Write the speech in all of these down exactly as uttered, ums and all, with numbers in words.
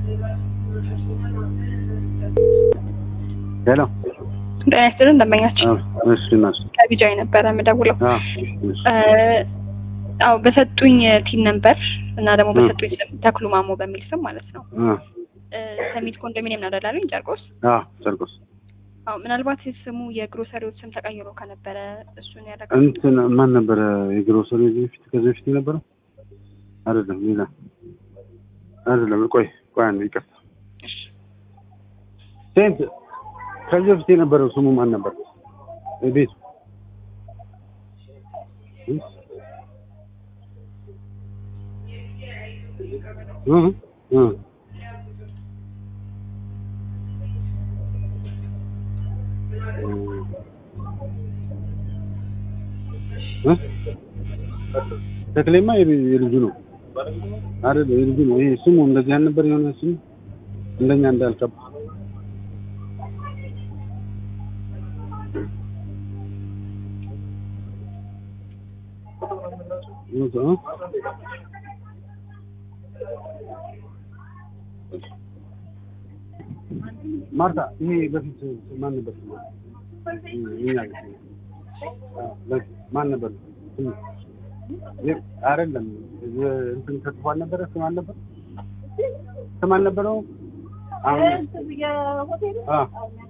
ሄሎ ዳይሬክተር እንደማኛችሁ እሺ ናስ ከቢጃይ ነበር የምደውለው አዎ አው በሰጡኝ ቲም ነበር እና ደግሞ በሰጡኝ ተክሉ ማሞ በሚል ስም ማለት ነው አዎ ሰሚት ኮንዶሚኒየም ነው አይደል ጨርቆስ አዎ ጨርቆስ አው ምናልባት ስሙ የግሮሰሪዎች ስም ተቀይሮ ከነበረ እሱን ያደረገው እንትን ማን ነበር የግሮሰሪ ፊት ከዚህ ፊት ነበር አይደለም ሌላ አይደለም ቆይ ቆይ አንዴ ይቅርታ እሺ ሴንት ከዚህ ፊት የነበረው ስሙ ማን ነበር ቤቱ እህ እህ ተክሌማ የልጁ ነው አይደል የልጁ ነው ይሄ ስሙ እንደዚህ አልነበር የሆነ ስሙ እንደኛ እንዳልከባ ነው ማርታ ይሄ በፊት ማን ነበር ይሄ ማን ነበር አይደለም እንትን ተጥፏል ነበር ስማን ነበር ስማን ነበር አሁን አ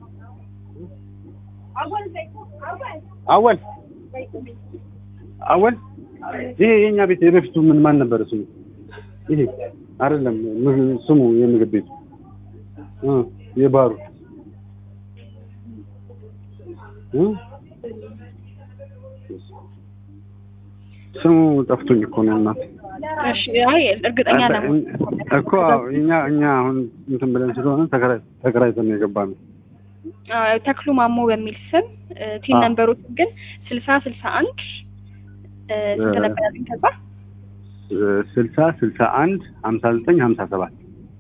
አወል አወል ይሄ የኛ ቤት የበፊቱ ምን ማን ነበር ስሙ ይሄ አይደለም ስሙ የምግብ ቤት እ የባሩ እ ስሙ ጠፍቶኝ እኮ ነው እናት እሺ አይ እርግጠኛ ነኝ እኮ እኛ እኛ አሁን እንትን ብለን ስለሆነ ተከራይ ተከራይተን የገባነው አዎ ተክሉ ማሞ በሚል ስም ቲም ነምበሮች ግን ስልሳ ስልሳ አንድ ስንት ነበር ያለኝ ከዛ ስልሳ ስልሳ አንድ ሃምሳ ዘጠኝ ሃምሳ ሰባት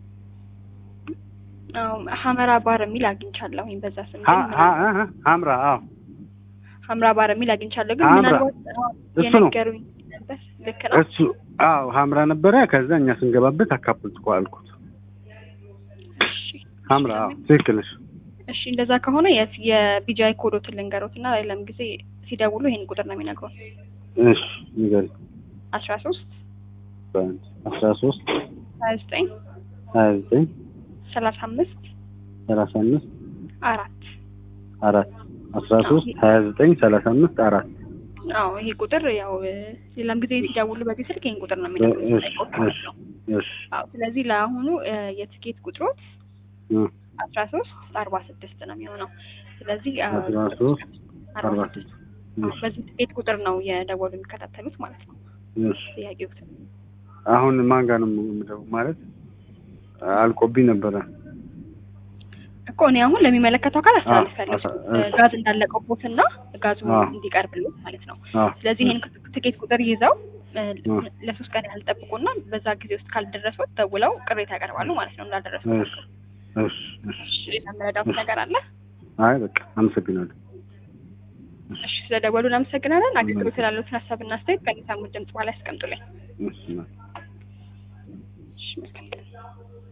አዎ ሐመራ ባር የሚል አግኝቻለሁ ወይም በዛ ስም ሐምራ አዎ ሐምራ ባር የሚል አግኝቻለሁ ግን ምናልባት እሱ ነው ነበር ልክ ነው እሱ አዎ ሐምራ ነበረ ከዛ እኛ ስንገባበት አካፕልት አልኩት እሺ ሐምራ ትክክል ነሽ እሺ እንደዛ ከሆነ የቢጃይ ኮዶትን ልንገሩትና ለለም ጊዜ ሲደውሉ ይሄን ቁጥር ነው የሚነግሩን እሺ ንገሪ አስራ ሶስት አስራ ሶስት ሃያ ዘጠኝ ሃያ ዘጠኝ ሰላሳ አምስት ሰላሳ አምስት አራት አራት አስራ ሶስት ሃያ ዘጠኝ ሰላሳ አምስት አራት አዎ ይሄ ቁጥር ያው ለለም ጊዜ ሲደውሉ በዚህ ስልክ ይሄን ቁጥር ነው የሚነግሩን እሺ እሺ አዎ ስለዚህ ለአሁኑ የትኬት ቁጥሮት አስራ ሶስት አርባ ስድስት ነው የሚሆነው ስለዚህ አስራ ሶስት አርባ ስድስት በዚህ ትኬት ቁጥር ነው የደወሉ የሚከታተሉት ማለት ነው እሺ ጥያቄው አሁን ማን ጋር ነው የምደው ማለት አልቆብኝ ነበር እኮ እኔ አሁን ለሚመለከተው አካል አስተላልፋለሁ ጋዝ እንዳለቀውቦትና ጋዙ እንዲቀርብልኝ ማለት ነው ስለዚህ ይሄን ትኬት ቁጥር ይዘው ለሶስት ቀን ያህል ጠብቁና በዛ ጊዜ ውስጥ ካልደረሰው ደውለው ቅሬታ ያቀርባሉ ማለት ነው እንዳልደረሰው እሺ እሺ ለማረዳት ነገር አለ አይ በቃ አመሰግናለሁ እሺ ስለደወሉ እናመሰግናለን አግኝተው ስላለው ሀሳብና አስተያየት ከኒሳሙ ድምጽ በኋላ ያስቀምጡልኝ እሺ እሺ